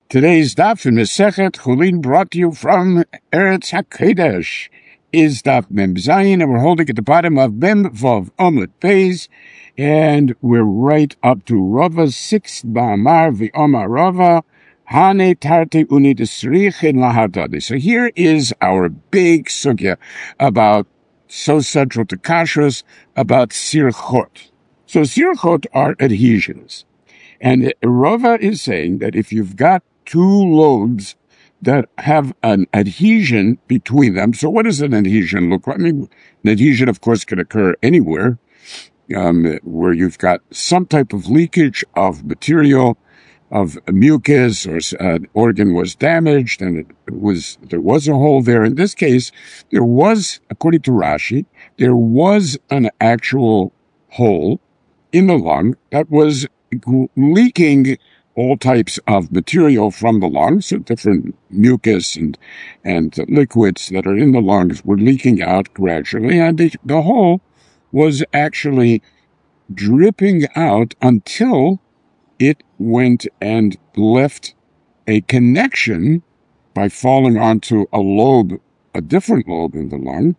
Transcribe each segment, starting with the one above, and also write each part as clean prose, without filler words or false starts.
Today's daf in Masechet Chulin, brought to you from Eretz HaKodesh, is daf Mem Zayin, and we're holding at the bottom of Mem Vav Omlet Beis, and we're right up to Rava's sixth Ba'amar V'Omar Rava Hane Tarte Uni Desrich in Lahardadi. So here is our big sugya about, so central to Kashrus, about sirchot. So sirchot are adhesions. And Rava is saying that if you've got two lobes that have an adhesion between them, so what does an adhesion look like? I mean, an adhesion, of course, can occur anywhere where you've got some type of leakage of material, of mucus, or an organ was damaged, and there was a hole there. In this case, there was, according to Rashi, there was an actual hole in the lung that was leaking all types of material from the lungs, so different mucus and liquids that are in the lungs were leaking out gradually, and the hole was actually dripping out until it went and left a connection by falling onto a different lobe in the lung,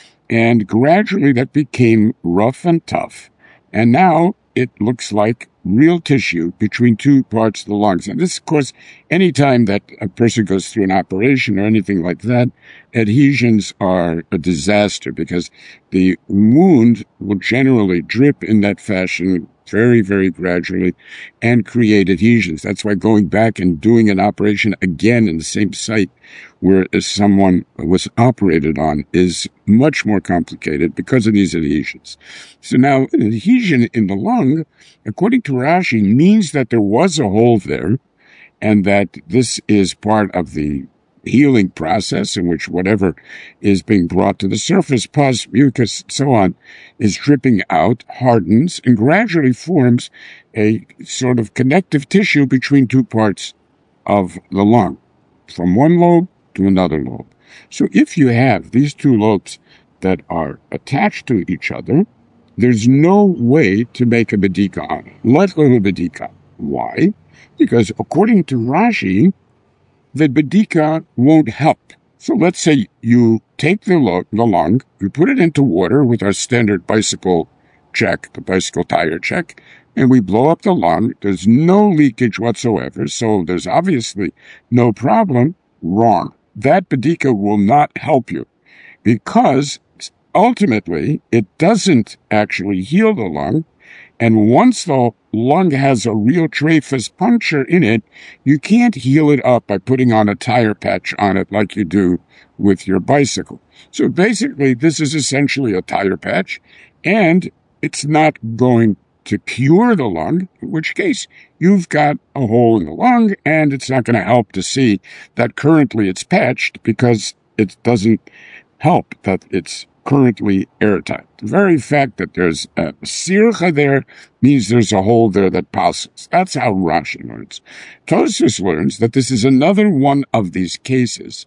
and gradually that became rough and tough, and now it looks like real tissue between two parts of the lungs. And this, of course, anytime that a person goes through an operation or anything like that, adhesions are a disaster because the wound will generally drip in that fashion very, very gradually and create adhesions. That's why going back and doing an operation again in the same site where someone was operated on is much more complicated because of these adhesions. So now, an adhesion in the lung, according to Rashi, means that there was a hole there and that this is part of the healing process in which whatever is being brought to the surface, pus, mucus, and so on, is dripping out, hardens, and gradually forms a sort of connective tissue between two parts of the lung, from one lobe to another lobe. So if you have these two lobes that are attached to each other, there's no way to make a bedika on it, let alone a bedika. Why? Because according to Rashi, the bedika won't help. So let's say you take the lung, you put it into water with our standard bicycle check, the bicycle tire check, and we blow up the lung. There's no leakage whatsoever, so there's obviously no problem. Wrong. That bedika will not help you because ultimately it doesn't actually heal the lung. And once the lung has a real traphus puncture in it, you can't heal it up by putting on a tire patch on it like you do with your bicycle. So basically, this is essentially a tire patch, and it's not going to cure the lung, in which case you've got a hole in the lung, and it's not going to help to see that currently it's patched because it doesn't help that it's currently airtight. The very fact that there's a sircha there means there's a hole there that passes. That's how Rashi learns. Tosfos learns that this is another one of these cases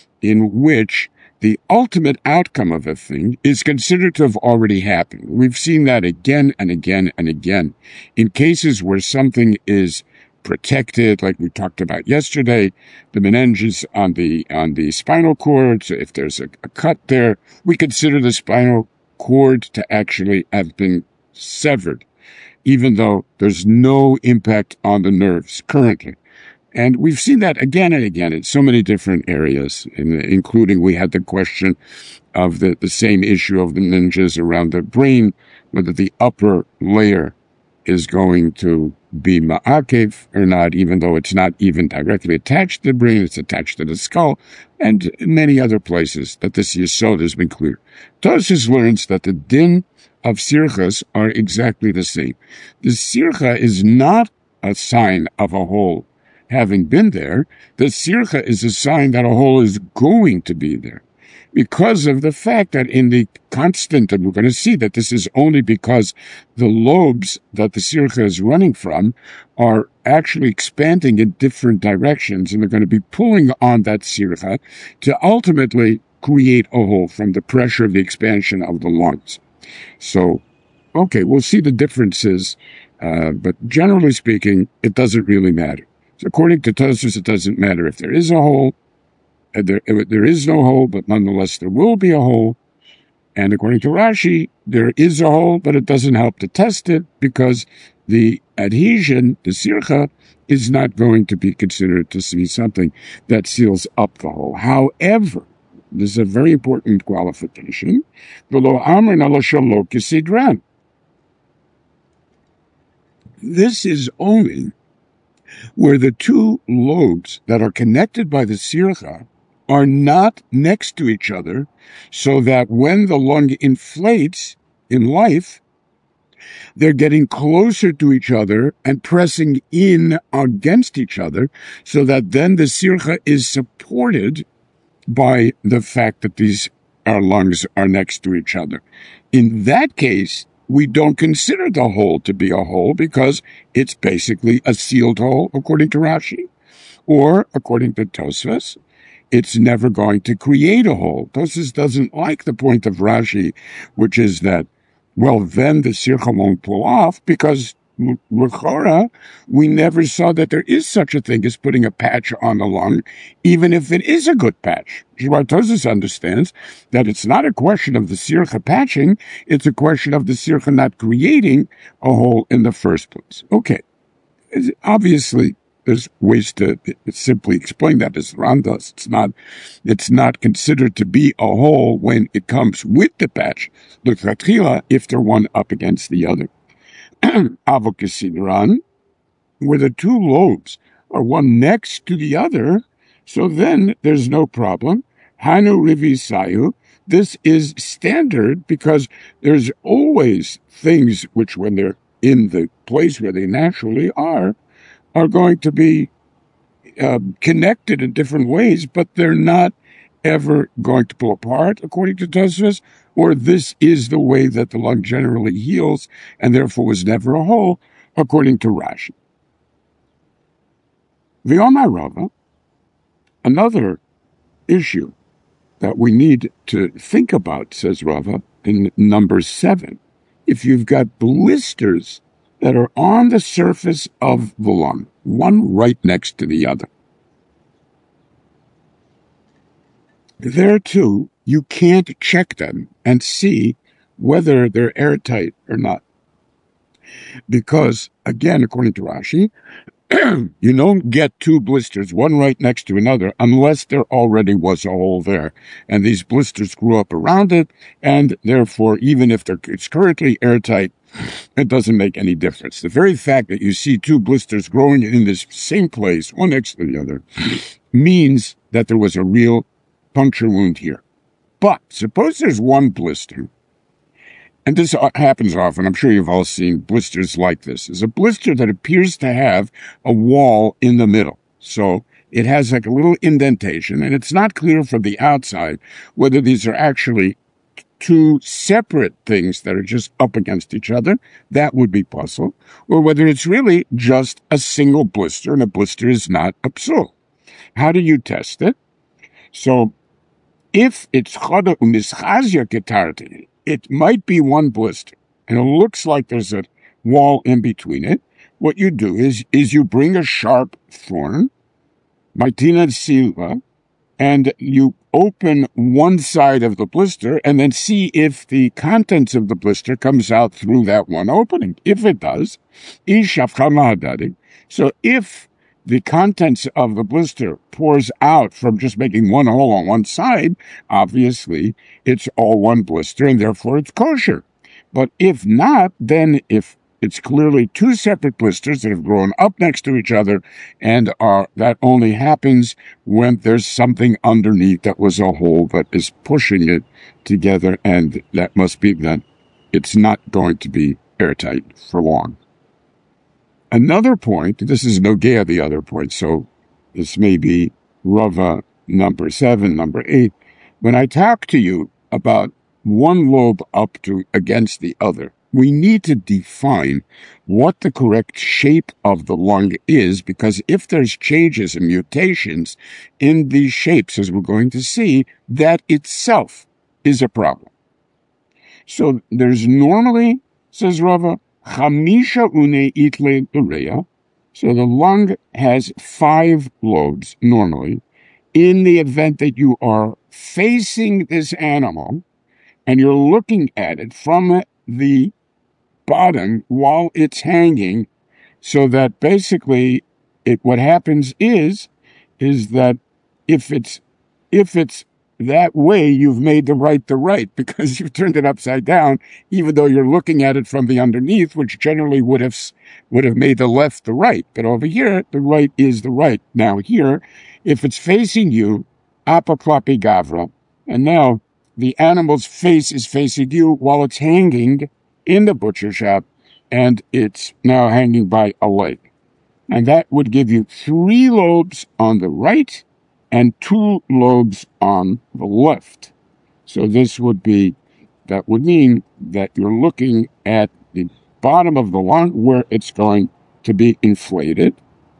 in which the ultimate outcome of a thing is considered to have already happened. We've seen that again and again and again in cases where something is protected, like we talked about yesterday, the meninges on the spinal cord. So if there's a cut there, we consider the spinal cord to actually have been severed, even though there's no impact on the nerves currently. And we've seen that again and again in so many different areas, including we had the question of the same issue of the meninges around the brain, whether the upper layer is going to be ma'akev or not, even though it's not even directly attached to the brain, it's attached to the skull, and many other places that this yesod has been clear. Tosfos learns that the din of sirchas are exactly the same. The sircha is not a sign of a hole having been there. The sircha is a sign that a hole is going to be there, because of the fact that in the constant, and we're going to see that this is only because the lobes that the sircha is running from are actually expanding in different directions, and they're going to be pulling on that sircha to ultimately create a hole from the pressure of the expansion of the lungs. So, okay, we'll see the differences, but generally speaking, it doesn't really matter. According to Tosfos, it doesn't matter if there is a hole. There is no hole, but nonetheless there will be a hole. And according to Rashi, there is a hole, but it doesn't help to test it because the adhesion, the sircha, is not going to be considered to be something that seals up the hole. However, this is a very important qualification. V'lo amrin ala shelo kisidran. This is only where the two lobes that are connected by the sircha are not next to each other, so that when the lung inflates in life, they're getting closer to each other and pressing in against each other, so that then the sircha is supported by the fact that these our lungs are next to each other. In that case, we don't consider the hole to be a hole because it's basically a sealed hole, according to Rashi, or according to Tosfos, it's never going to create a hole. Tosfos doesn't like the point of Rashi, which is that, well, then the sircha won't pull off because l'chora, we never saw that there is such a thing as putting a patch on the lung, even if it is a good patch. Tosfos understands that it's not a question of the sircha patching, it's a question of the sircha not creating a hole in the first place. Okay, obviously, there's ways to simply explain that as Ran does. It's not considered to be a hole when it comes with the patch, l'chatchila, if they're one up against the other. Avokasidran, where the two lobes are one next to the other, so then there's no problem. Hanu rivisayu, this is standard because there's always things which, when they're in the place where they naturally are going to be connected in different ways, but they're not ever going to pull apart, according to Tosfos, or this is the way that the lung generally heals, and therefore was never a hole, according to Rashi. V'omar Rava, another issue that we need to think about, says Rava, in number 7, if you've got blisters that are on the surface of the lung, one right next to the other. There, too, you can't check them and see whether they're airtight or not. Because, again, according to Rashi, you don't get two blisters, one right next to another, unless there already was a hole there. And these blisters grew up around it, and therefore, even if it's currently airtight, it doesn't make any difference. The very fact that you see two blisters growing in this same place, one next to the other, means that there was a real puncture wound here. But suppose there's one blister, and this happens often. I'm sure you've all seen blisters like this. It's a blister that appears to have a wall in the middle. So it has like a little indentation, and it's not clear from the outside whether these are actually two separate things that are just up against each other. That would be puzzle. Or whether it's really just a single blister, and a blister is not a psul. How do you test it? So if it's chada u'mischazia ketarti, it might be one blister, and it looks like there's a wall in between it. What you do is you bring a sharp thorn, Martina Silva, and you open one side of the blister and then see if the contents of the blister comes out through that one opening. If it does, so if the contents of the blister pours out from just making one hole on one side, obviously it's all one blister and therefore it's kosher. But if not, then if it's clearly two separate blisters that have grown up next to each other and that only happens when there's something underneath that was a hole that is pushing it together, and that must be that it's not going to be airtight for long. Another point, this is nogea the other point, so this may be Rava number 7, number 8. When I talk to you about one lobe up to against the other, we need to define what the correct shape of the lung is, because if there's changes and mutations in these shapes, as we're going to see, that itself is a problem. So there's normally, says Rava, Chamisha une itle durea. So the lung has 5 lobes normally. In the event that you are facing this animal and you're looking at it from the bottom while it's hanging, so that basically what happens is that if it's that way, you've made the right because you've turned it upside down, even though you're looking at it from the underneath, which generally would have made the left the right. But over here, the right is the right. Now here, if it's facing you, apoklapi gavra, and now the animal's face is facing you while it's hanging in the butcher shop, and it's now hanging by a leg. And that would give you 3 lobes on the right and 2 lobes on the left. So that would mean that you're looking at the bottom of the lung where it's going to be inflated.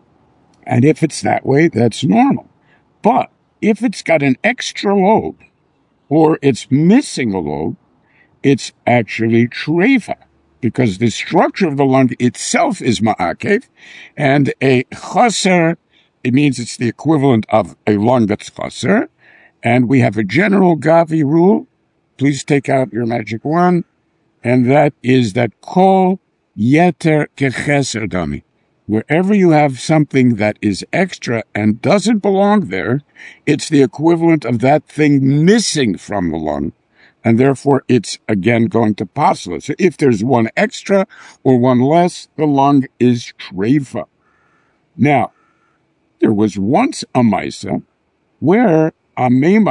And if it's that way, that's normal. But if it's got an extra lobe or it's missing a lobe, it's actually treifa, because the structure of the lung itself is ma'akev, and a chaser, it means it's the equivalent of a lung that's chaser, and we have a general Gavi rule. Please take out your magic wand, and that is that kol yeter kecheser dami. Wherever you have something that is extra and doesn't belong there, it's the equivalent of that thing missing from the lung, and therefore it's again going to pasla. So if there's one extra or one less, the lung is treifa. Now, there was once a Maisa where a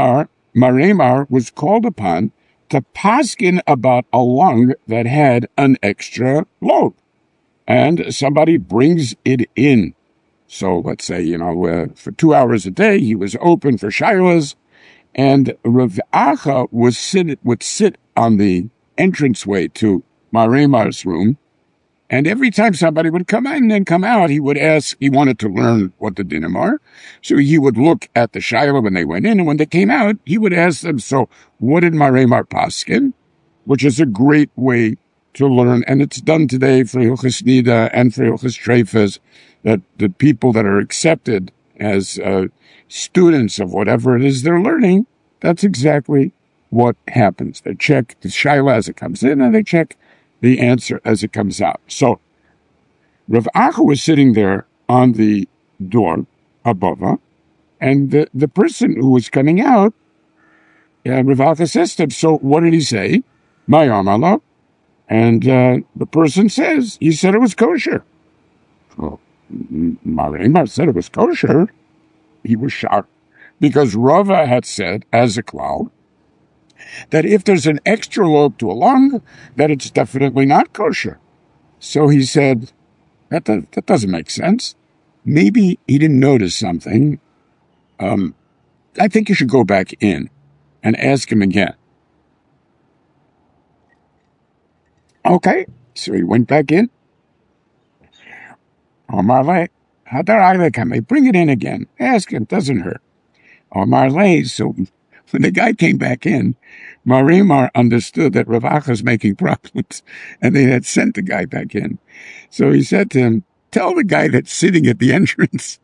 Maremar was called upon to paskin about a lung that had an extra lobe, and somebody brings it in. So let's say, for 2 hours a day, he was open for shilas, and Rav Acha would sit on the entranceway to Maremar's room, and every time somebody would come in and come out, he would ask, he wanted to learn what the dinim are, so he would look at the shilah when they went in, and when they came out, he would ask them, so what did Maremar paskin? Which is a great way to learn, and it's done today for Hilchos Nida and for Hilchos Treifas, that the people that are accepted as students of whatever it is they're learning, that's exactly what happens. They check the shaila as it comes in, and they check the answer as it comes out. So Rav Acha was sitting there on the door above her, and the person who was coming out, Rav Acha says to him, so what did he say? My amala. And the person says, he said it was kosher. Well, Maremar said it was kosher. He was shocked, because Rava had said, as a klal, that if there's an extra lobe to a lung, that it's definitely not kosher. So he said, that doesn't make sense. Maybe he didn't notice something. I think you should go back in and ask him again. Okay, so he went back in. Omarle, Hadar bring it in again. Ask him, doesn't hurt. Omarle, so when the guy came back in, Maremar understood that Rav Acha was making problems, and they had sent the guy back in. So he said to him, tell the guy that's sitting at the entrance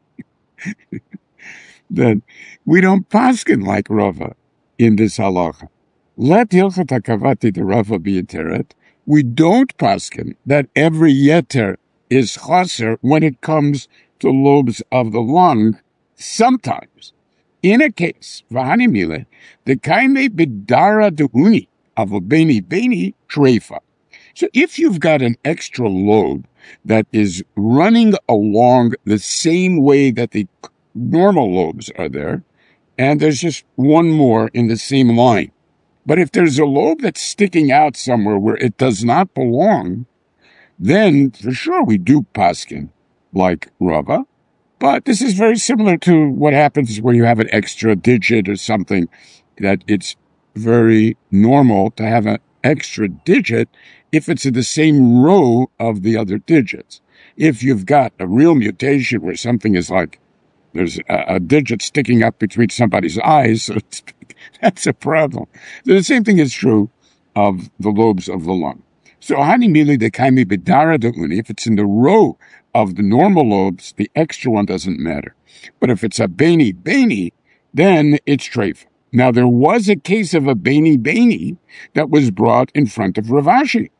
that we don't paskin like Rava in this halacha. Let Hilchot HaKavati de Rava be a teret. We don't paskin that every yeter is chaser when it comes to lobes of the lung. Sometimes, in a case, v'hanimile, the kaime bidara deuni of a beni treifa. So if you've got an extra lobe that is running along the same way that the normal lobes are there, and there's just one more in the same line. But if there's a lobe that's sticking out somewhere where it does not belong, then for sure we do paskin like Rava. But this is very similar to what happens where you have an extra digit or something, that it's very normal to have an extra digit if it's in the same row of the other digits. If you've got a real mutation where something is like, there's a digit sticking up between somebody's eyes, so that's a problem. The same thing is true of the lobes of the lung. So hanimili de kaimi bedara de uni, if it's in the row of the normal lobes, the extra one doesn't matter. But if it's a beni, then it's treifa. Now, there was a case of a beni that was brought in front of Rav Ashi.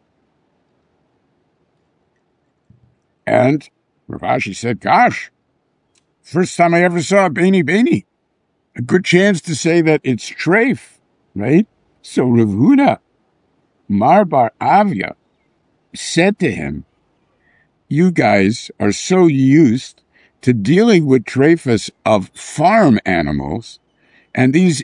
And Rav Ashi said, gosh, first time I ever saw a beni. A good chance to say that it's treif, right? So Rav Huna, Mar Bar Avia, said to him, you guys are so used to dealing with treifas of farm animals, and these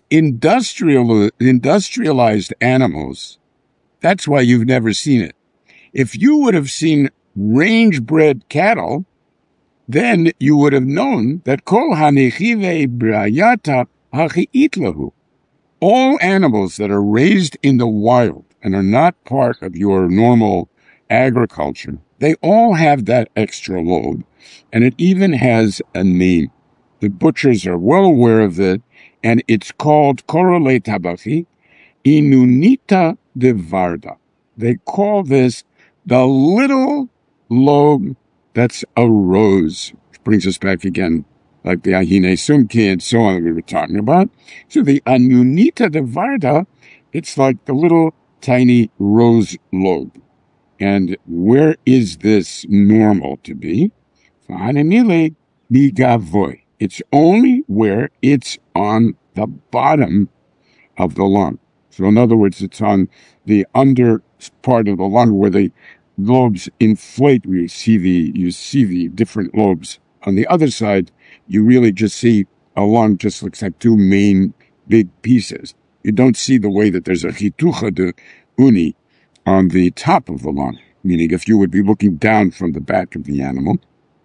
industrialized animals, that's why you've never seen it. If you would have seen range-bred cattle, then you would have known that kol hanechive brayata hachiit lahu. All animals that are raised in the wild and are not part of your normal agriculture, they all have that extra lobe, and it even has a name. The butchers are well aware of it, and it's called korole tabachi inunita de varda. They call this the little lobe that's a rose, which brings us back again, like the ahine sumki and so on that we were talking about. So the anunita de varda, it's like the little tiny rose lobe. And where is this normal to be? Fa'anemile bigavoy. It's only where it's on the bottom of the lung. So in other words, it's on the under part of the lung where the lobes inflate, where you see the different lobes. On the other side, you really just see a lung just looks like two main big pieces. You don't see the way that there's a chitucha de uni on the top of the lung, meaning if you would be looking down from the back of the animal.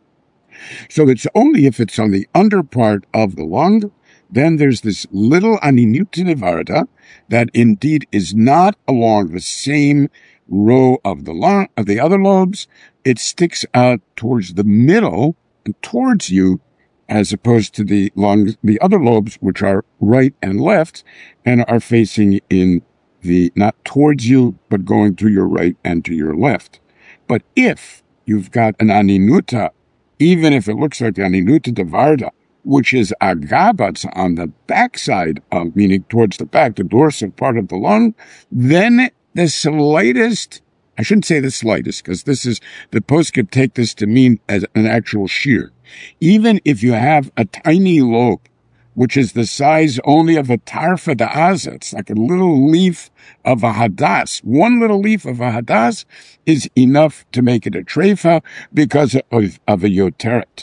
So it's only if it's on the under part of the lung, then there's this little aninuta that indeed is not along the same row of the lung, of the other lobes. It sticks out towards the middle and towards you, as opposed to the lungs, the other lobes, which are right and left and are facing in the, not towards you, but going to your right and to your left. But if you've got an aninuta, even if it looks like the aninuta de varda, which is agabats on the backside of, meaning towards the back, the dorsal part of the lung, then the slightest, I shouldn't say the slightest, because this is, the post could take this to mean as an actual shear. Even if you have a tiny lobe, which is the size only of a tarfa da'aza, it's like a little leaf of a hadas. One little leaf of a hadas is enough to make it a treifa because of a yoteret.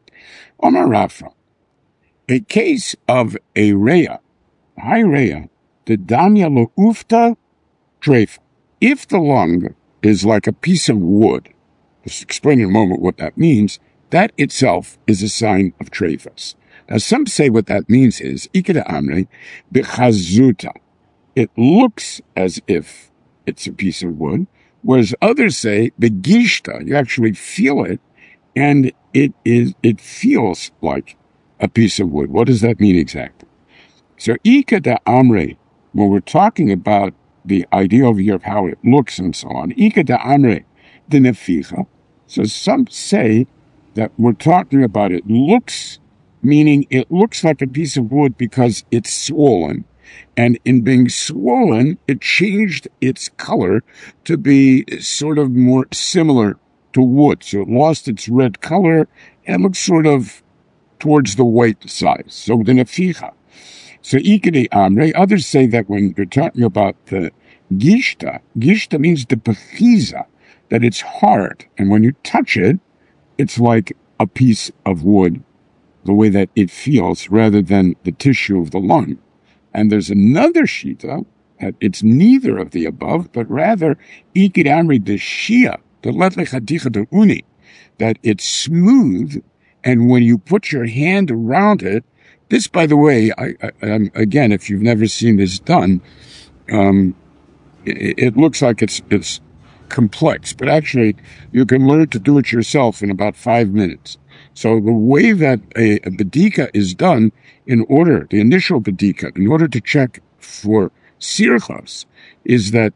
Omar Rafa, a case of a reya, high reya, the danya lo ufta treifa. If the lung is like a piece of wood, just explain in a moment what that means, that itself is a sign of treifas. Now, some say what that means is, ikeda amre b'chazuta. It looks as if it's a piece of wood, whereas others say, begishta, you actually feel it, and it feels like a piece of wood. What does that mean exactly? So, ikeda amre, when we're talking about the idea over here of how it looks and so on, ikeda amre de neficha. So some say that we're talking about it looks, meaning it looks like a piece of wood because it's swollen. And in being swollen, it changed its color to be sort of more similar to wood. So it lost its red color and looks sort of towards the white side. So the neficha. So ikede amre, others say that when you're talking about the gishta means the pechiza, that it's hard. And when you touch it, it's like a piece of wood, the way that it feels, rather than the tissue of the lung. And there's another shita that it's neither of the above, but rather iked amri de shia, the letle chaticha de uni, that it's smooth, and when you put your hand around it, this, by the way, I again, if you've never seen this done, it looks like it's complex, but actually you can learn to do it yourself in about 5 minutes. So the way that a bedika is done, the initial bedika, in order to check for sirchas, is that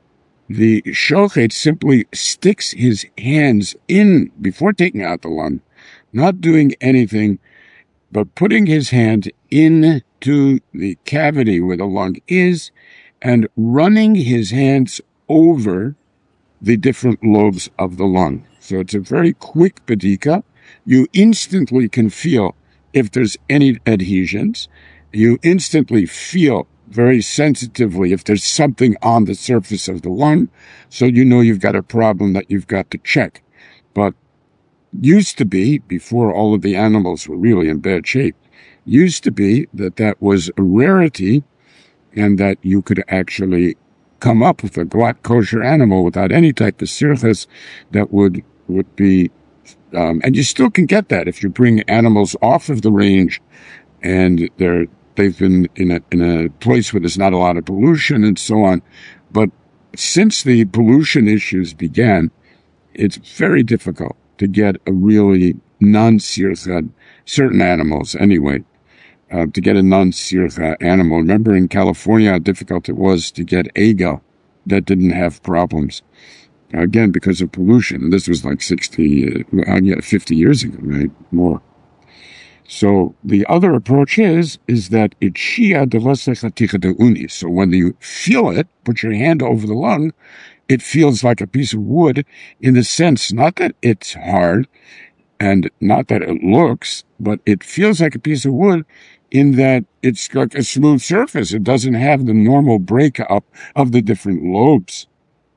the shochet simply sticks his hands in before taking out the lung, not doing anything, but putting his hand into the cavity where the lung is and running his hands over the different lobes of the lung. So it's a very quick bedika. You instantly can feel if there's any adhesions. You instantly feel very sensitively if there's something on the surface of the lung, so you know you've got a problem that you've got to check. But used to be, before all of the animals were really in bad shape, used to be that was a rarity and that you could actually come up with a glatt kosher animal without any type of sirchas that would be, and you still can get that if you bring animals off of the range and they've been in a place where there's not a lot of pollution and so on. But since the pollution issues began, it's very difficult to get a really non-sircha, certain animals anyway, to get a non-sircha animal. Remember in California how difficult it was to get egel that didn't have problems. Again, because of pollution. And this was like 50 years ago, right? More. So the other approach is that it's shia de de uni. So when you feel it, put your hand over the lung, it feels like a piece of wood in the sense, not that it's hard and not that it looks, but it feels like a piece of wood in that it's like a smooth surface. It doesn't have the normal breakup of the different lobes.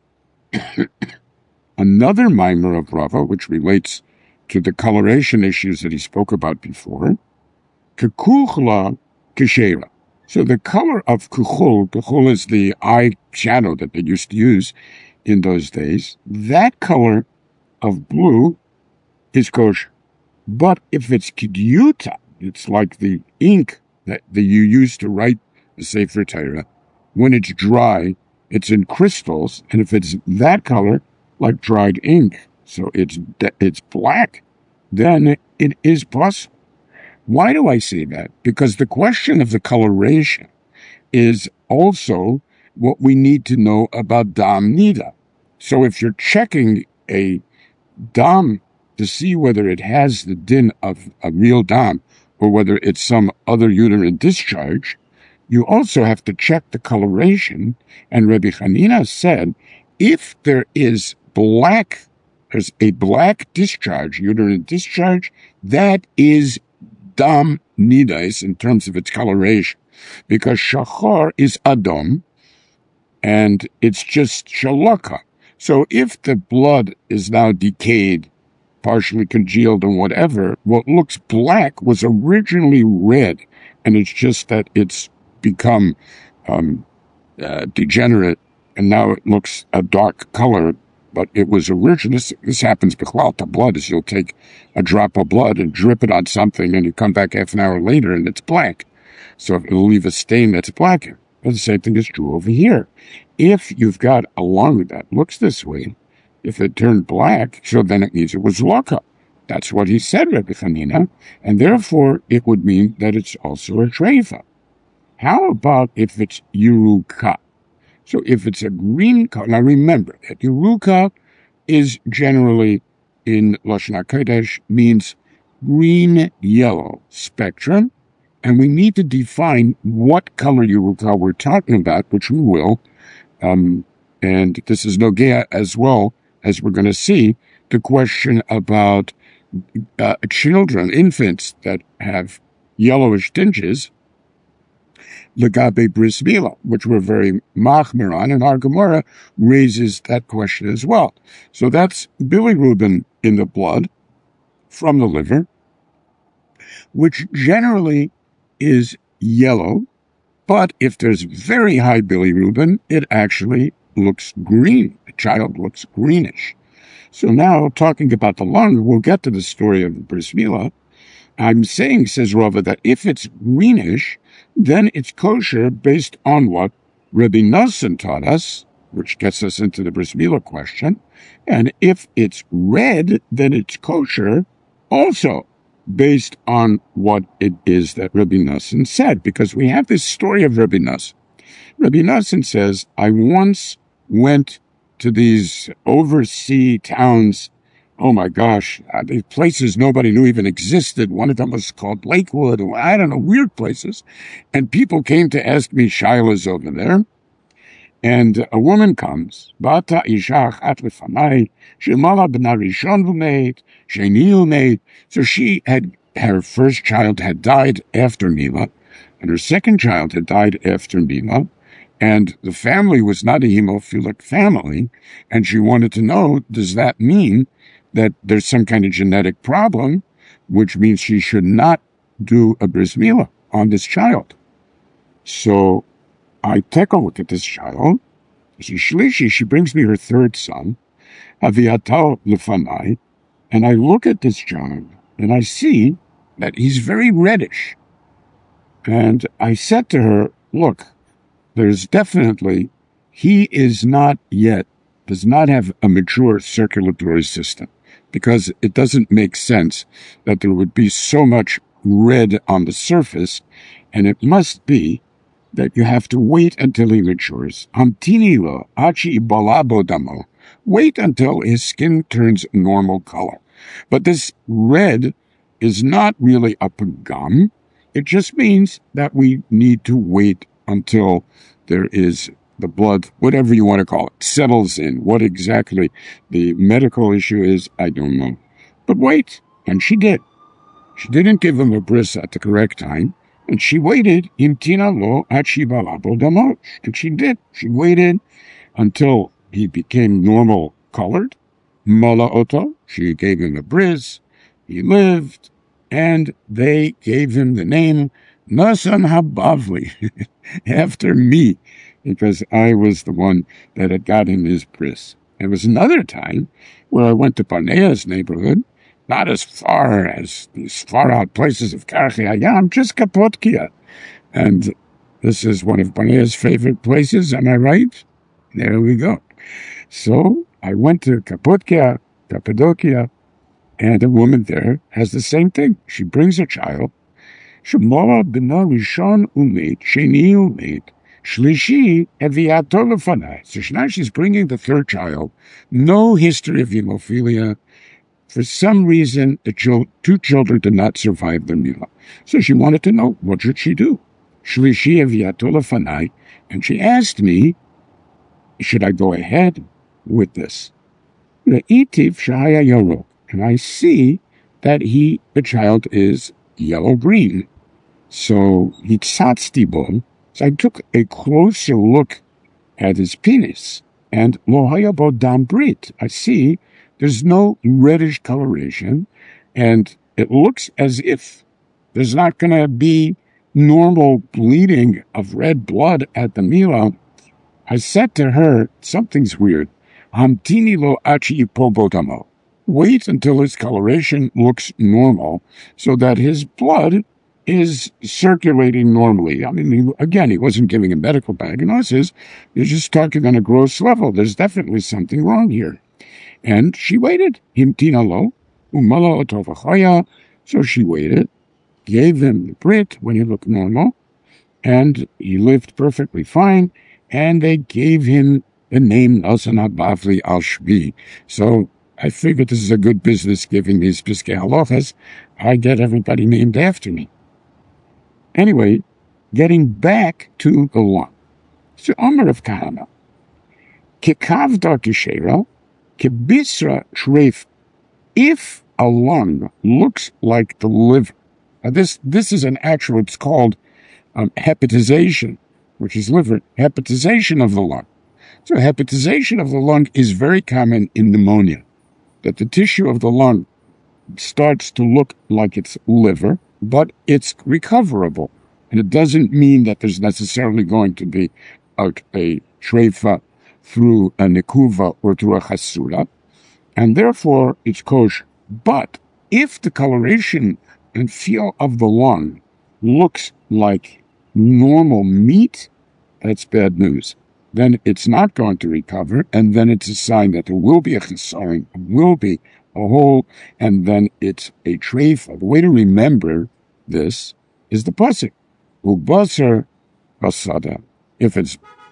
Another mimer of Rava, which relates to the coloration issues that he spoke about before, kekuchla keshera. So the color of kuchul is the eye shadow that they used to use in those days. That color of blue is kosher. But if it's kidyuta, it's like the ink that you use to write the Sefer Torah. When it's dry, it's in crystals, and if it's that color, like dried ink, so it's black, then it is possible. Why do I say that? Because the question of the coloration is also what we need to know about dam nida. So if you're checking a dam to see whether it has the din of a real dam or whether it's some other uterine discharge, you also have to check the coloration. And Rabbi Hanina said, if there's a black discharge, uterine discharge, that is dam nidais in terms of its coloration, because shachar is adom, and it's just shalaka. So if the blood is now decayed, partially congealed and whatever, what looks black was originally red, and it's just that it's become degenerate, and now it looks a dark color. But it was original. This happens b'chlal to blood, is you'll take a drop of blood and drip it on something, and you come back half an hour later, and it's black. So it'll leave a stain that's blacker. But the same thing is true over here. If you've got a lung that looks this way, if it turned black, so then it means it was laka. That's what he said, Rebbe Chanina, and therefore it would mean that it's also a shreifa. How about if it's yeruka? So if it's a green color, now remember that yeruka is generally in Lashon HaKodesh means green-yellow spectrum, and we need to define what color yeruka we're talking about, which we will, and this is nogea as well, as we're going to see, the question about children, infants that have yellowish tinges, legabe bris milah, which we're very machmir on, and our Gemara raises that question as well. So that's bilirubin in the blood from the liver, which generally is yellow, but if there's very high bilirubin, it actually looks green. The child looks greenish. So now, talking about the lung, we'll get to the story of the bris milah. I'm saying, says Rava, that if it's greenish, then it's kosher based on what Rabbi Nosson taught us, which gets us into the bris milah question. And if it's red, then it's kosher also based on what it is that Rabbi Nosson said, because we have this story of Rabbi Nosson. Rabbi Nosson says, I once went to these overseas towns. Oh my gosh, these places nobody knew even existed. One of them was called Lakewood. I don't know, weird places. And people came to ask me shilas over there. And a woman comes, Bata Isha Achat Lefanai, Shemala B'na Rishon V'meit, Sheni V'meit. So her first child had died after Mila, and her second child had died after Mila, and the family was not a hemophilic family, and she wanted to know, does that mean that there's some kind of genetic problem, which means she should not do a bris milah on this child? So I take a look at this child. She brings me her third son, Aviatal Lefanai, and I look at this child, and I see that he's very reddish. And I said to her, look, there's definitely, he is not yet, does not have a mature circulatory system, because it doesn't make sense that there would be so much red on the surface, and it must be that you have to wait until he matures. Hamtini lo achi balabo damo. Wait until his skin turns normal color. But this red is not really a pagam. It just means that we need to wait until there is the blood, whatever you want to call it, settles in. What exactly the medical issue is, I don't know. But wait, and she did. She didn't give him a bris at the correct time. And she waited, imtina lo achi balabo damosh. And she did. She waited until he became normal colored. Mala oto, she gave him a bris. He lived, and they gave him the name Nasan Habavli, after me, because I was the one that had got him his bris. There was another time where I went to Barnea's neighborhood, not as far as these far-out places of Karchi Hayam, just Kapotkia. And this is one of Barnea's favorite places, am I right? There we go. So I went to Kapotkia, Cappadocia, and a woman there has the same thing. She brings a child. Shemola b'na rishon umet, sheni umet, shlishi eviato lefanai. So now she's bringing the third child. No history of hemophilia. For some reason, the two children did not survive the milah. So she wanted to know, what should she do? Shlishi eviato lefanai. And she asked me, should I go ahead with this? Le'itiv shahaya yorok. And I see that the child is yellow-green. So hitzatsti bo. So I took a closer look at his penis. And lo haya bo dam brit. I see there's no reddish coloration. And it looks as if there's not going to be normal bleeding of red blood at the milah. I said to her, something's weird. Hamtini lo achi ipobotamo. Wait until his coloration looks normal so that his blood is circulating normally. I mean, he wasn't giving a medical diagnosis. He's just talking on a gross level. There's definitely something wrong here. And she waited. Himtina lo, umala otovachaya. So she waited, gave him the brit when he looked normal, and he lived perfectly fine, and they gave him the name Nasan Habavli al Shvi. So I figured this is a good business giving these Piskei Halachas. I get everybody named after me. Anyway, getting back to the lung. So Omer of Kahana. Kikavda kishera, kibisra shreif. If a lung looks like the liver, this is an actual, it's called hepatization, which is liver, hepatization of the lung. So hepatization of the lung is very common in pneumonia, that the tissue of the lung starts to look like it's liver, but it's recoverable. And it doesn't mean that there's necessarily going to be a shreifa through a nekuva or through a chasura, and therefore it's kosher. But if the coloration and feel of the lung looks like normal meat, that's bad news. Then it's not going to recover, and then it's a sign that there will be a chesaron, will be a hole, and then it's a treifa. The way to remember this is the pasuk, u'basar basada. If it's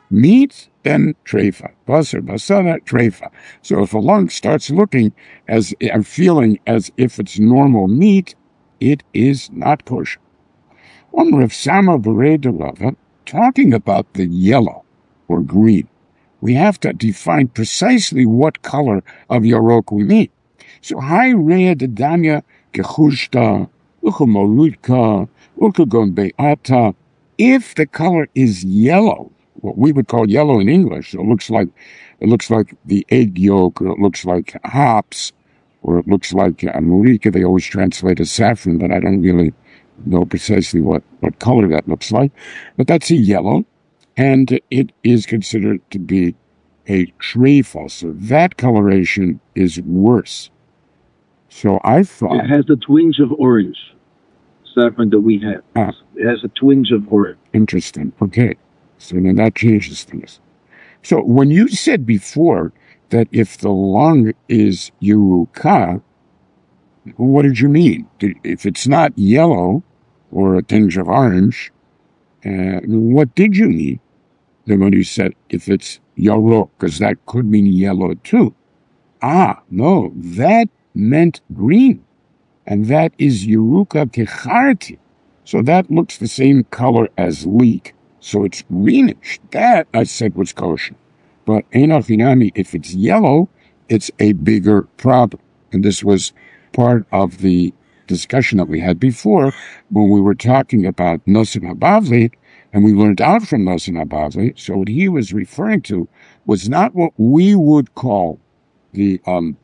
meat, then treifa. Basar, basara, treifa. So if a lung starts looking and feeling as if it's normal meat, it is not kosher. One Rav Sama Berei de Rava, talking about the yellow or green, we have to define precisely what color of yarok we mean. So, hai rea de danya kechushta, uchomoludka, ukagon beata. If the color is yellow, what we would call yellow in English, it looks like the egg yolk, or it looks like hops, or it looks like murika. They always translate as saffron, but I don't really know precisely what color that looks like. But that's a yellow, and it is considered to be a treifa. So that coloration is worse. So I thought... It has the twinge of orange, saffron that we have. It has a twinge of orange. Interesting. Okay. So then that changes things. So when you said before that if the lung is yeruka, what did you mean? If it's not yellow or a tinge of orange, what did you mean? Then when you said if it's yarok, because that could mean yellow too. No, that meant green. And that is yeruka kecharti. So that looks the same color as leek. So it's greenish. That, I said, was kosher. But enochinami, if it's yellow, it's a bigger problem. And this was part of the discussion that we had before when we were talking about Nosson HaBavli, and we learned out from Nosson HaBavli. So what he was referring to was not what we would call a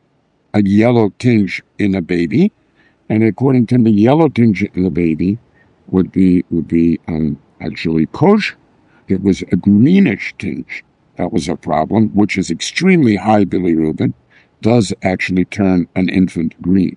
yellow tinge in a baby. And according to him, the yellow tinge in the baby would be actually kosher. It was a greenish tinge. That was a problem, which is extremely high bilirubin, does actually turn an infant green.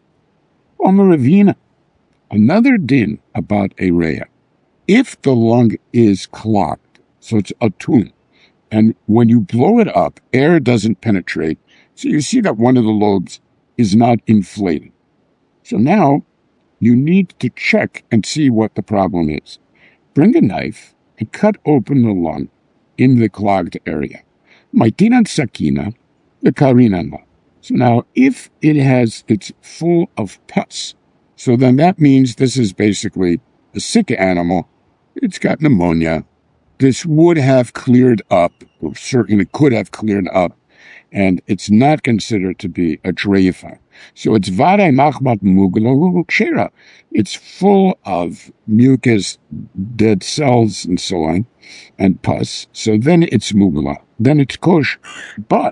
Omeravina, another din about a rea. If the lung is clogged, so it's atun, and when you blow it up, air doesn't penetrate, so you see that one of the lobes is not inflated. So now you need to check and see what the problem is. Bring a knife and cut open the lung in the clogged area. Maitinan sakina, the karinanla. So now, if it's full of pus, so then that means this is basically a sick animal. It's got pneumonia. This would have cleared up, or certainly could have cleared up, and it's not considered to be a treifa. So it's vare machmat muglo kshera. It's full of mucus, dead cells, and so on, and pus. So then it's mugla. Then it's kosher. But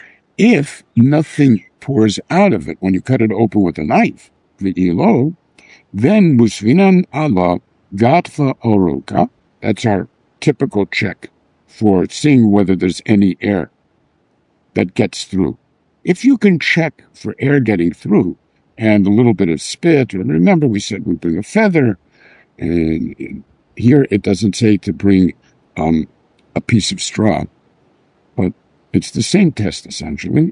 if nothing pours out of it when you cut it open with a knife, v'ilo, then musvinan ala gatva oroka. That's our typical check for seeing whether there's any air that gets through. If you can check for air getting through and a little bit of spit, and remember we said we bring a feather, and here it doesn't say to bring a piece of straw, but it's the same test essentially.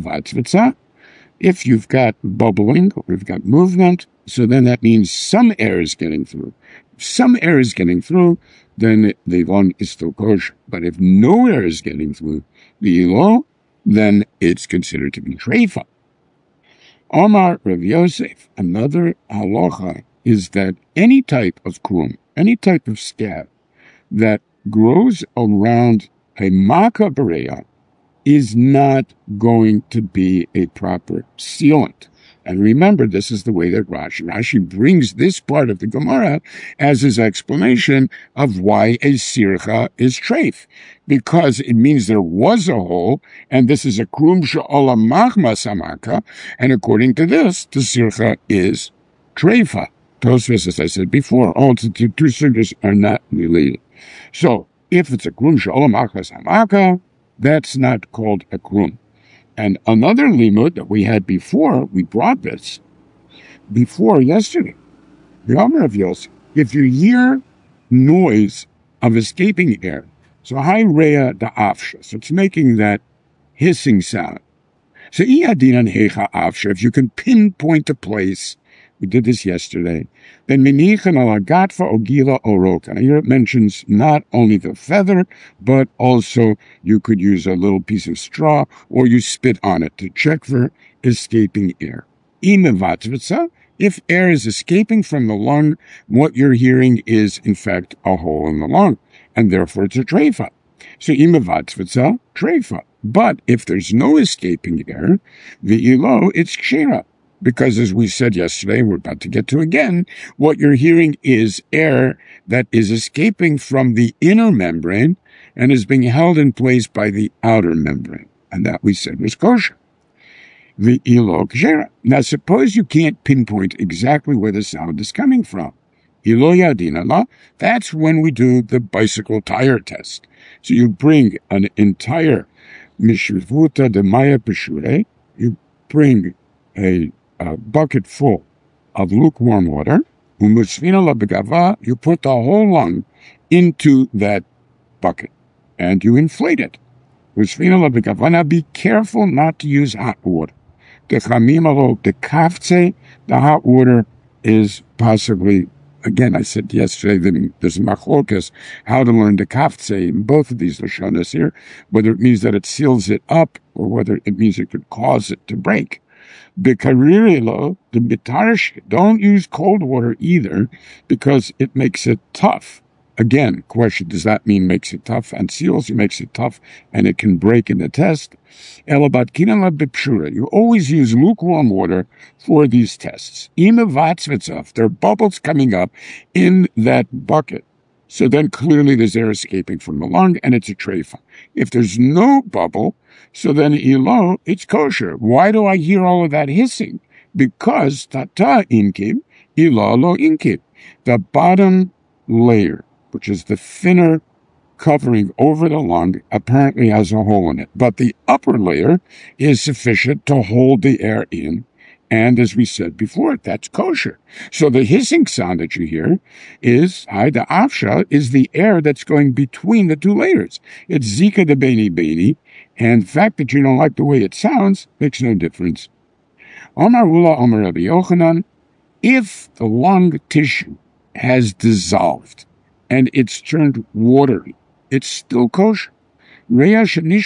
If you've got bubbling or you've got movement, so then that means some air is getting through. If some air is getting through, then the lung is still kosher. But if no air is getting through the ilo, then it's considered to be treifa. Omar Rav Yosef, another halacha is that any type of krum, any type of scab that grows around a maka bereya is not going to be a proper sealant. And remember, this is the way that Rashi brings this part of the Gemara as his explanation of why a sircha is treif. Because it means there was a hole, and this is a krum she'ola machma samaka, and according to this, the sircha is treifa. Tosfos, as I said before, all the two sirchas are not related. So, if it's a krum she'ola machma samaka, that's not called a krum. And another limud that we had before, we brought this before yesterday. The Amar of Yosef, if you hear noise of escaping air, so high rea da afsha, so it's making that hissing sound. So if you can pinpoint the place we did this yesterday, then minichen al agatva ogila orok. And here it mentions not only the feather, but also you could use a little piece of straw or you spit on it to check for escaping air. If air is escaping from the lung, what you're hearing is, in fact, a hole in the lung, and therefore it's a treifa. So imevatzvitza, treifa. But if there's no escaping air, the ilo, it's kshira. Because as we said yesterday, we're about to get to again, what you're hearing is air that is escaping from the inner membrane and is being held in place by the outer membrane. And that we said was kosher. The ilo kshira. Now suppose you can't pinpoint exactly where the sound is coming from. Ilo yadinala, that's when we do the bicycle tire test. So you bring an entire mishvuta de maya peshure, you bring a bucket full of lukewarm water, you put the whole lung into that bucket, and you inflate it. Now be careful not to use hot water. The hot water is possibly, again, I said yesterday, there's machlokas, how to learn the kafze in both of these lashonas here, whether it means that it seals it up or whether it means it could cause it to break. Bekaririlo, the bitarish, don't use cold water either because it makes it tough. Again, question, does that mean makes it tough and seals? It makes it tough and it can break in the test. You always use lukewarm water for these tests. There are bubbles coming up in that bucket. So then clearly there's air escaping from the lung and it's a treifa. If there's no bubble, so then ilo, it's kosher. Why do I hear all of that hissing? Because tata inkib, ilo lo inkib. The bottom layer, which is the thinner covering over the lung, apparently has a hole in it. But the upper layer is sufficient to hold the air in. And as we said before, that's kosher. So the hissing sound that you hear is, the afsha, is the air that's going between the two layers. It's zika de beni, and the fact that you don't like the way it sounds makes no difference. Omar Ula Omar Rabbi Yochanan, if the lung tissue has dissolved and it's turned watery, it's still kosher. You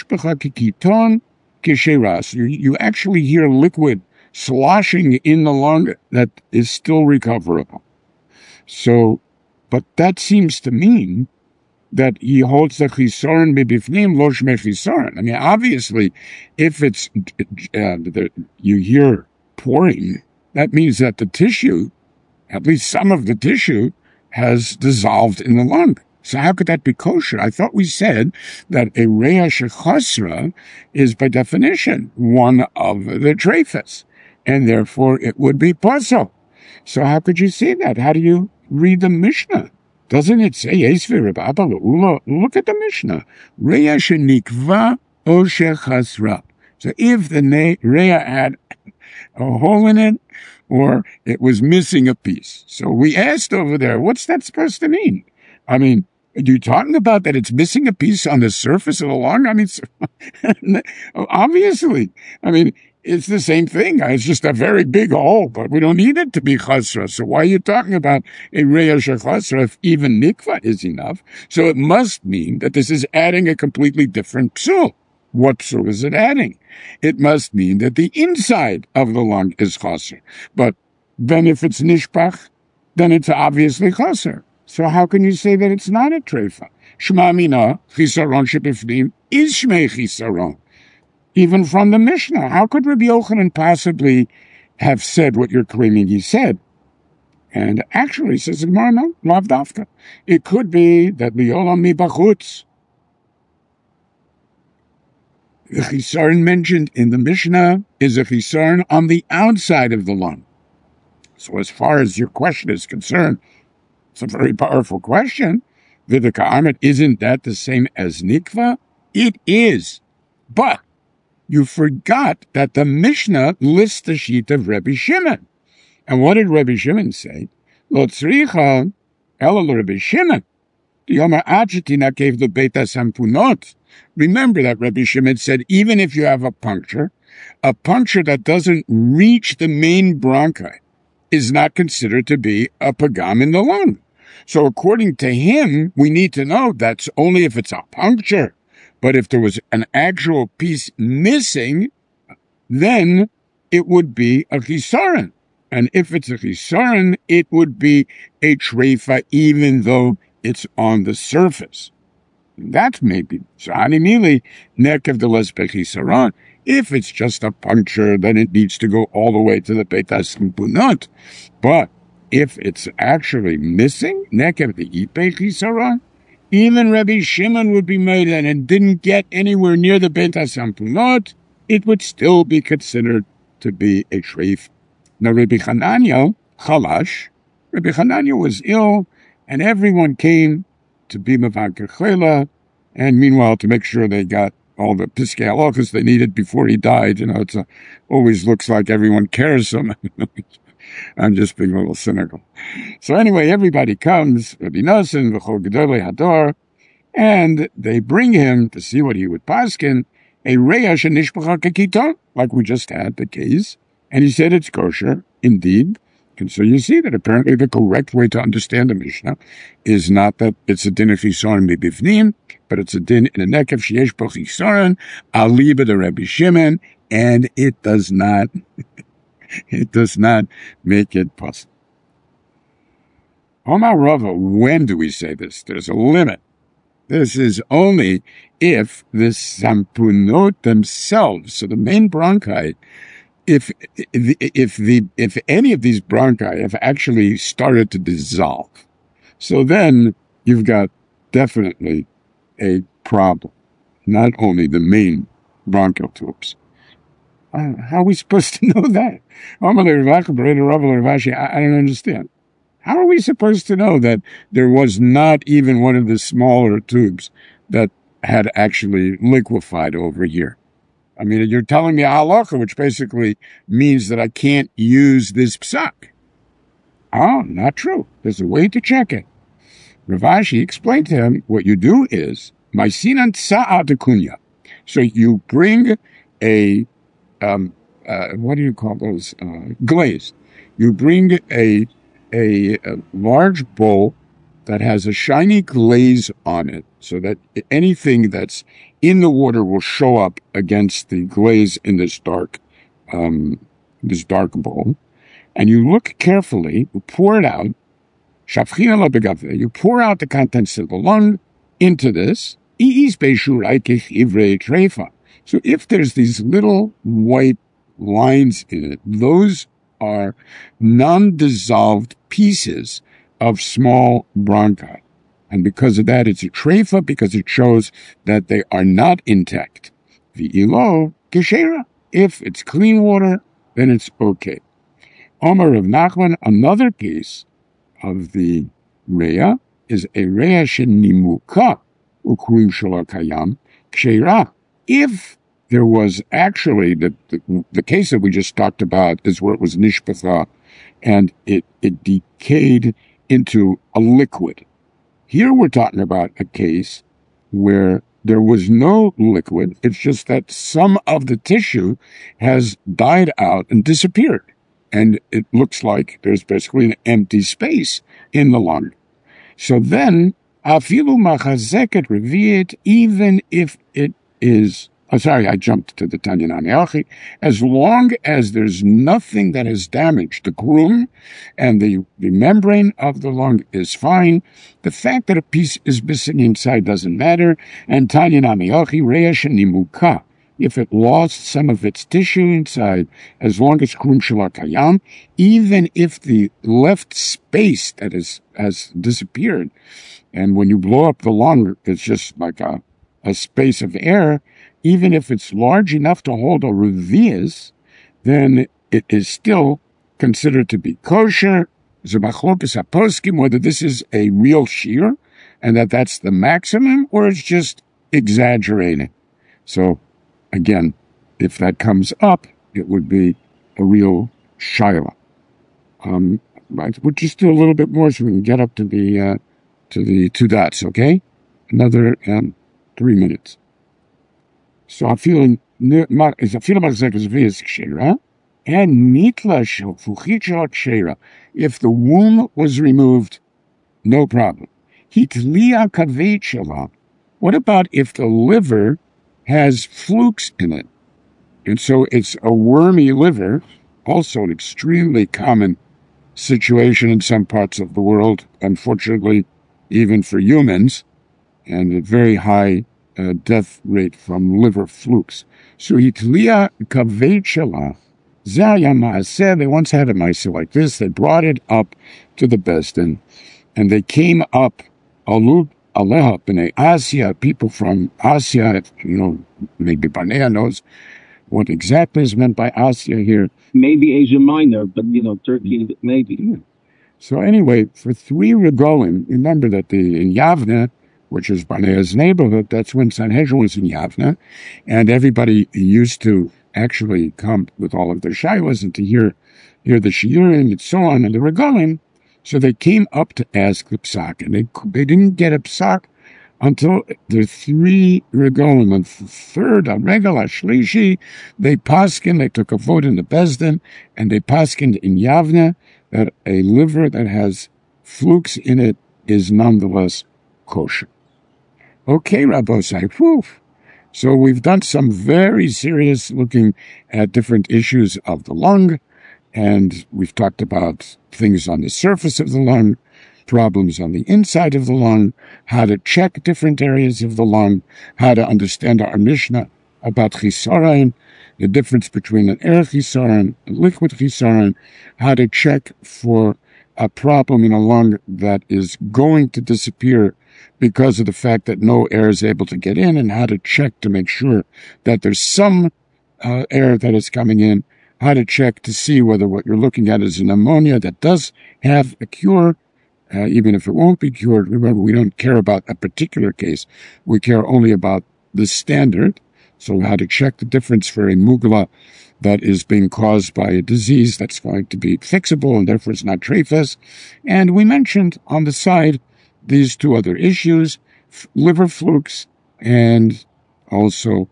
actually hear liquid sloshing in the lung that is still recoverable. So, but that seems to mean that he holds the chisoron bebifnim lo shmei chisoron. I mean, obviously, if it's you hear pouring, that means that the tissue, at least some of the tissue, has dissolved in the lung. So how could that be kosher? I thought we said that a reya shechasra is by definition one of the treifas, and therefore it would be puzzle. So how could you see that? How do you read the Mishnah? Doesn't it say, look at the Mishnah, reya shenikva o shechasra. So if the reya had a hole in it, or it was missing a piece. So we asked over there, what's that supposed to mean? I mean, are you talking about that it's missing a piece on the surface of the lung? I mean, obviously. I mean, it's the same thing. It's just a very big hole, but we don't need it to be chasra. So why are you talking about a reya shechasra if even nikva is enough? So it must mean that this is adding a completely different psul. What psul is it adding? It must mean that the inside of the lung is chaser. But then if it's nishpach, then it's obviously chaser. So how can you say that it's not a treifa? Shema mina, chisaron shebifnim, is shmei chisaron. Even from the Mishnah. How could Rabbi Yochanan possibly have said what you're claiming he said? And actually, says the Gemara, no, lav dafka. It could be that liolam mi bachutz. The chisaron mentioned in the Mishnah is a chisaron on the outside of the lung. So as far as your question is concerned, it's a very powerful question. Vidaka Ahmed, isn't that the same as nikva? It is. But you forgot that the Mishnah lists the sheet of Rabbi Shimon. And what did Rabbi Shimon say? Lo tzricha ela Rabbi Shimon. Remember that Rabbi Shimon said, even if you have a puncture that doesn't reach the main bronchi, is not considered to be a pagam in the lung. So according to him, we need to know that's only if it's a puncture. But if there was an actual piece missing, then it would be a chisaron. And if it's a chisaron, it would be a treifa, even though it's on the surface. That may be Mili nekev de les bechisaron. If it's just a puncture, then it needs to go all the way to the Beit HaSimpunot. But if it's actually missing, nekev de bechisaron, even Rabbi Shimon would be made and it didn't get anywhere near the Beit HaSimpunot, it would still be considered to be a treif. Now Rabbi Hanania, Chalash, Rabbi Hanania was ill, and everyone came to be Mevaker Chela, and meanwhile to make sure they got all the Piskei Halachos they needed before he died. It's always looks like everyone cares so much. I'm just being a little cynical. So anyway, everybody comes, Rabbi Nosson, V'chol Gedolei Hador, and they bring him to see what he would paskin, a reyash and nishpacha kekiton, like we just had the case, and he said it's kosher, indeed. And so you see that apparently the correct way to understand the Mishnah is not that it's a din of chisaron bibivnim, but it's a din in a nekev sheyesh bo chisaron, aliba de Rabbi Shimon, and it does not make it possible. Omar Rava, when do we say this? There's a limit. This is only if the sampunot themselves, so the main bronchi, if any of these bronchi have actually started to dissolve, so then you've got definitely a problem. Not only the main bronchial tubes. How are we supposed to know that? I don't understand. How are we supposed to know that there was not even one of the smaller tubes that had actually liquefied over here? I mean, you're telling me halacha, which basically means that I can't use this psak. Oh, not true. There's a way to check it. Rav Ashi explained to him, what you do is, maisinan tsa'a dekunya. So you bring a, what do you call those? Glaze. You bring a large bowl that has a shiny glaze on it, so that anything that's in the water will show up against the glaze in this dark bowl. And you look carefully, you pour it out, you pour out the contents of the lung into this. So if there's these little white lines in it, those are non-dissolved pieces of small bronchi. And because of that, it's a treifa, because it shows that they are not intact. V'ilo keshera. If it's clean water, then it's okay. Omar of Nachman, another case of the reya is a reya shenimuka ukrim shelo kayam keshera. If there was actually the case that we just talked about is where it was nishpatha and it decayed into a liquid. Here we're talking about a case where there was no liquid. It's just that some of the tissue has died out and disappeared. And it looks like there's basically an empty space in the lung. So then, afilu machazeket revi'it, even if it is, I jumped to the Tanya Nami Achi. As long as there's nothing that has damaged the krum and the membrane of the lung is fine, the fact that a piece is missing inside doesn't matter. And Tanya Nami Achi, reyash nimuka, if it lost some of its tissue inside, as long as krum shelo kayam, even if the left space that has disappeared, and when you blow up the lung, it's just like a space of air, even if it's large enough to hold a revi'is, then it is still considered to be kosher. Zebachlopis aposkim, whether this is a real shear, and that's the maximum, or it's just exaggerating. So, again, if that comes up, it would be a real shaila. Right, we'll just do a little bit more so we can get up to the 2 dots. Okay, another 3 minutes. So I feel machzek is kshera, And nitla shelfuchit shel kshera. If the womb was removed, no problem. Hitlia kaved shela. What about if the liver has flukes in it? And so it's a wormy liver, also an extremely common situation in some parts of the world, unfortunately, even for humans, and a very high death rate from liver flukes. So hitlia kaved shela. They once had a maaseh like this. They brought it up to the Besdin, and they came up, alud aleha b'nei Asya, people from Asya, maybe Barnea knows what exactly is meant by Asya here. Maybe Asia Minor, but Turkey, maybe. Yeah. So anyway, for 3 regalim, remember that in Yavne, which is Barnea's neighborhood, that's when Sanhedrin was in Yavne, and everybody used to actually come with all of their shilas and to hear the shiurim and so on, and the regalim. So they came up to ask the psak, and they didn't get a psak until the 3 regalim. On the 3rd, on regal shlishi, they paskin, they took a vote in the Besdin, and they paskined in Yavne that a liver that has flukes in it is nonetheless kosher. Okay, Rabbosai, whew. So we've done some very serious looking at different issues of the lung, and we've talked about things on the surface of the lung, problems on the inside of the lung, how to check different areas of the lung, how to understand our Mishnah about chisaron, the difference between an air chisaron, a liquid chisaron, how to check for a problem in a lung that is going to disappear because of the fact that no air is able to get in, and how to check to make sure that there's some air that is coming in, how to check to see whether what you're looking at is an pneumonia that does have a cure, even if it won't be cured. Remember, we don't care about a particular case. We care only about the standard. So how to check the difference for a mugla that is being caused by a disease that's going to be fixable and therefore it's not trephus. And we mentioned on the side these 2 other issues, liver flukes and also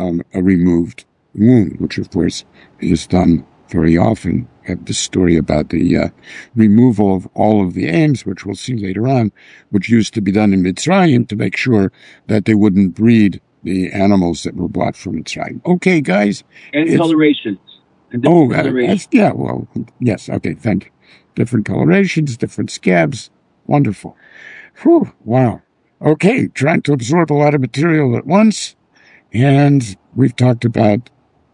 a removed wound, which of course is done very often. I have the story about the removal of all of the aims, which we'll see later on, which used to be done in Mitzrayim to make sure that they wouldn't breed the animals that were brought from Mitzrayim. Okay, guys. And colorations. Yeah, well, yes, okay, thank you. Different colorations, different scabs. Wonderful. Whew, wow. Okay, trying to absorb a lot of material at once. And we've talked about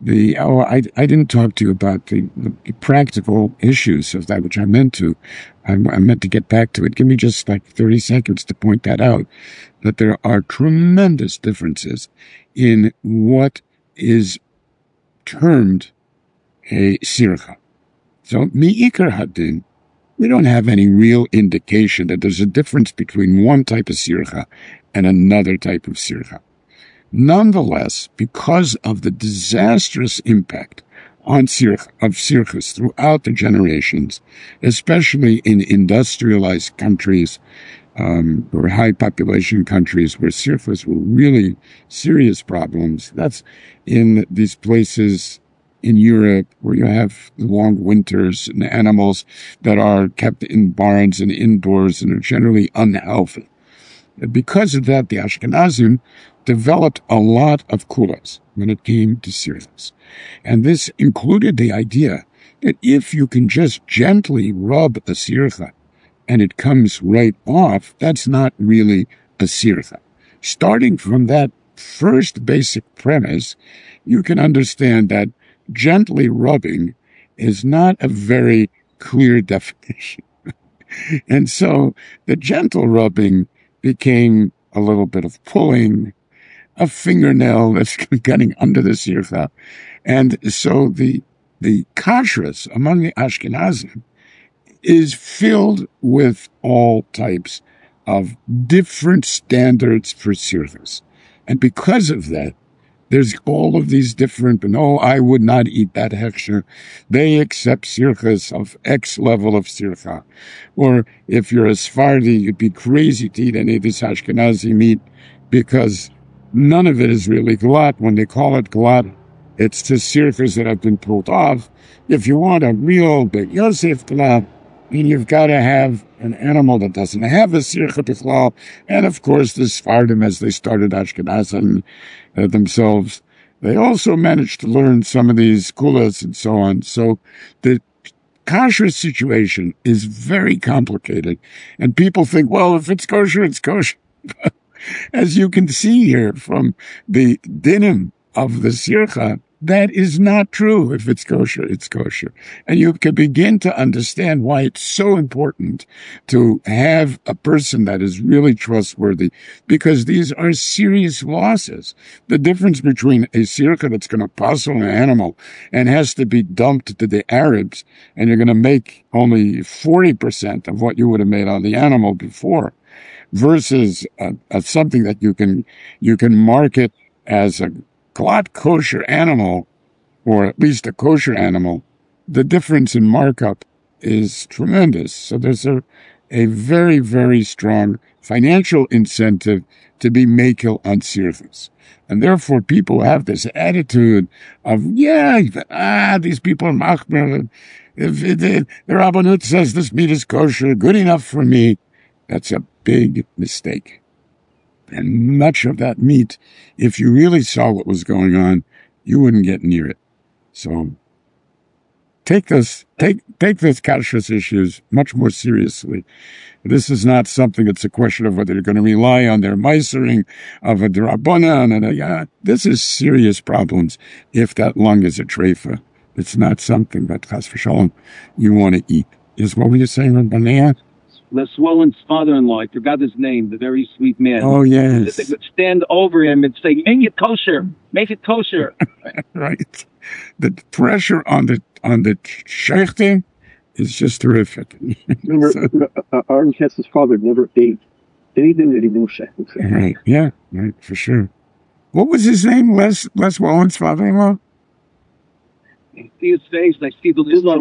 I didn't talk to you about the practical issues of that, which I meant to. I meant to get back to it. Give me just like 30 seconds to point that out, that there are tremendous differences in what is termed a sircha. So, mi'ikar hadin, we don't have any real indication that there's a difference between one type of sircha and another type of sircha. Nonetheless, because of the disastrous impact on sirchas throughout the generations, especially in industrialized countries or high population countries where sirchas were really serious problems, that's in these places in Europe where you have long winters and animals that are kept in barns and indoors and are generally unhealthy. Because of that, the Ashkenazim developed a lot of kulas when it came to sirchas. And this included the idea that if you can just gently rub a sircha and it comes right off, that's not really a sircha. Starting from that first basic premise, you can understand that gently rubbing is not a very clear definition. And so the gentle rubbing became a little bit of pulling, a fingernail that's getting under the sircha. And so the kashrus among the Ashkenazim is filled with all types of different standards for sirchas. And because of that, there's all of these different, no, I would not eat that hechsher. They accept sirchas of X level of sircha. Or if you're a Sephardi, you'd be crazy to eat any of this Ashkenazi meat because none of it is really glat. When they call it glat, It's the circus that have been pulled off. If you want a real big Yosef Club, you've got to have an animal that doesn't have a sircha bichlal. And of course, the Sfardim, as they started Ashkenazim themselves, they also managed to learn some of these kulas and so on. So the kosher situation is very complicated. And people think, well, if it's kosher, it's kosher. As you can see here from the dinim of the sircha, that is not true. If it's kosher, it's kosher. And you can begin to understand why it's so important to have a person that is really trustworthy, because these are serious losses. The difference between a sircha that's going to puzzle an animal and has to be dumped to the Arabs, and you're going to make only 40% of what you would have made on the animal before, versus something that you can market as a glot kosher animal, or at least a kosher animal, the difference in markup is tremendous. So there's a very, very strong financial incentive to be makel on sirchus. And therefore people have this attitude of, these people are machmer. If the Rabbanut says this meat is kosher, good enough for me. That's a big mistake. And much of that meat, if you really saw what was going on, you wouldn't get near it. So take those kashrus issues much more seriously. This is not something that's a question of whether you're going to rely on their meisering of a drabonan. This is serious problems if that lung is a treifa. It's not something that, chas v'shalom, you want to eat. Is what were you saying, Rabbanea? Les Swollen's father-in-law, I forgot his name, the very sweet man. Oh, yes. They would stand over him and say, make it kosher, make it kosher. Right. The pressure on the sheikhting is just terrific. Remember, Aaron Katz's father never ate anything that he knew sheikhting. Right, yeah, right, for sure. What was his name, Les Wallen's father-in-law? I see his face, I see the Mr.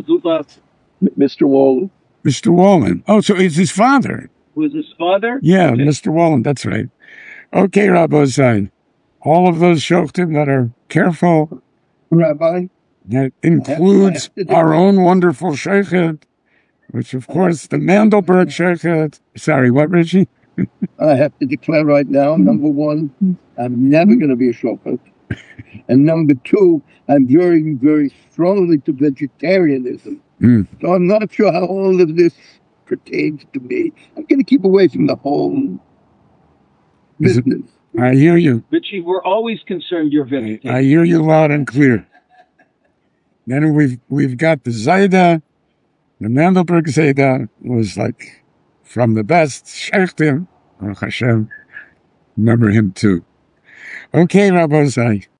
Wallen. Mr. Wallen. Oh, so it's his father. Was his father? Yeah, okay. Mr. Wallen, that's right. Okay, Rabbi Zain. All of those shoftim that are careful, Rabbi, that includes our own wonderful sheikhet, which of course the Mandelberg sheikhet. Sorry, what, Richie? I have to declare right now, number one, I'm never going to be a shofet. And number two, I'm very, very strongly to vegetarianism. So I'm not sure how all of this pertains to me. I'm going to keep away from the whole business. I hear you. Richie, we're always concerned you're vegetarian. I hear you loud and clear. Then we've got the Zayda. The Mandelberg Zayda was like from the best. Shechtim, Baruch Hashem. Remember him too. Okay, Rabbi Zay.